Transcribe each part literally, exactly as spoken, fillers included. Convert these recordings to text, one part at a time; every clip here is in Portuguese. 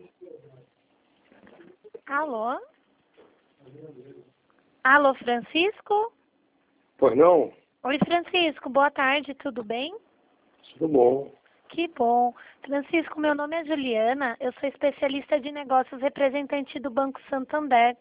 Alô? Alô, Francisco? Pois não? Oi, Francisco, boa tarde, tudo bem? Tudo bom. Que bom. Francisco, meu nome é Juliana, eu sou especialista de negócios representante do Banco Santander.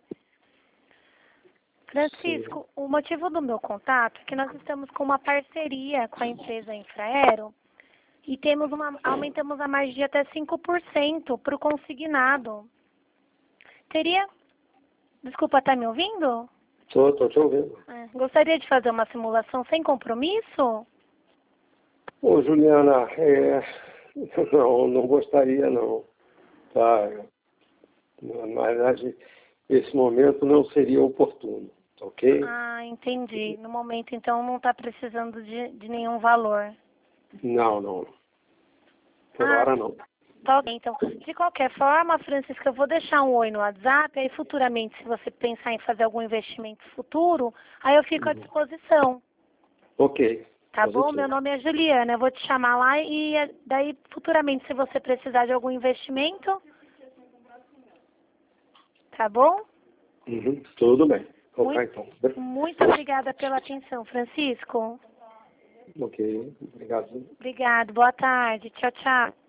Francisco, Sim. o motivo do meu contato é que nós estamos com uma parceria com a empresa Infraero e temos uma, aumentamos a margem de até cinco por cento para o consignado. Teria... Desculpa, tá me ouvindo? Tô, tô te ouvindo. É, gostaria de fazer uma simulação sem compromisso? Ô, Juliana, é... não, não gostaria não. Tá? Mas acho que esse momento não seria oportuno, ok? Ah, entendi. No momento, então, não está precisando de, de nenhum valor. Não, não. Por Ah, hora não. tá ok. Então, de qualquer forma, Francisca, eu vou deixar um oi no WhatsApp, aí futuramente, se você pensar em fazer algum investimento futuro, aí eu fico à Uhum. disposição. Ok, Tá bom? Meu positivo. nome é Juliana, eu vou te chamar lá e eh, daí, futuramente, se você precisar de algum investimento, tá bom? Uhum. Tudo bem. Ok, Muito, então. muito obrigada pela atenção, Francisco. Ok, obrigado. Obrigado, boa tarde. Tchau, tchau.